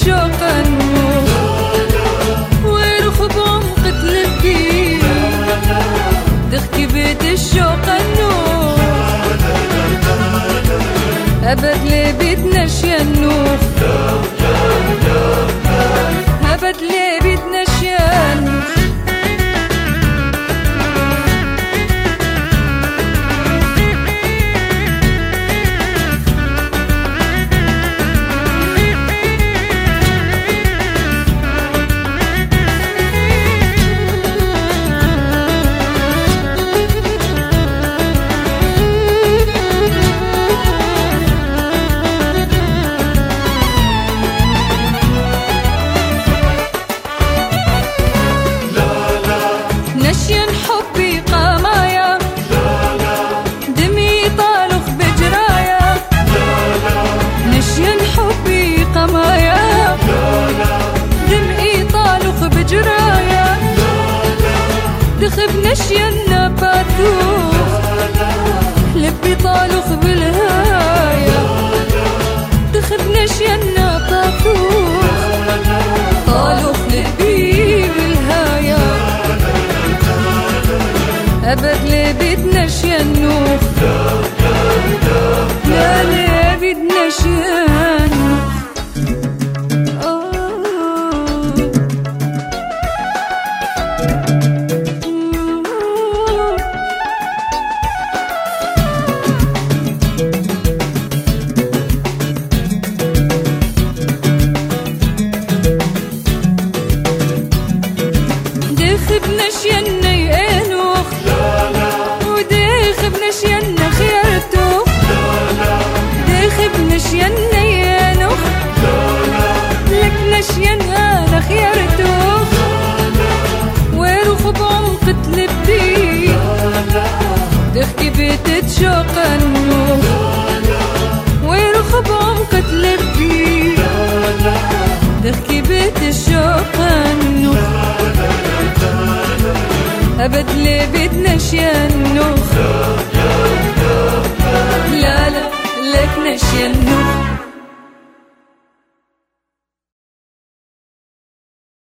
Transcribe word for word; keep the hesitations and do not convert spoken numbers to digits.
الشوق النور ويرخب عمق تلبي تخكي بيت الشوق النور أبد لي بيتنا شيانوخ أبد لي بيتنا شيانوخ نشين حبي قمايا دمي طالخ بجرايا نشين حبي قمايا دمي طالخ بجرايا دخب نشين نباتوخ لبي طالخ بالهايا دخب نشين نباتوخ طالخ لبي بالهايا أبد لي بيتنا شيانوخ لا لي بيتنا شيانوخ دخب نشياني انوخ ودخب نشيانا خيرتوخ دخب نشياني انوخ لك نشيانا انا خيرتوخ ويرخب عمق تلبي تخكي بيت تشوق النوخ ويرخب عمق تلبي تخكي بيت الشوق النوخ أبد لي بيتنا شيانوخ لا لا لك نشيانوخ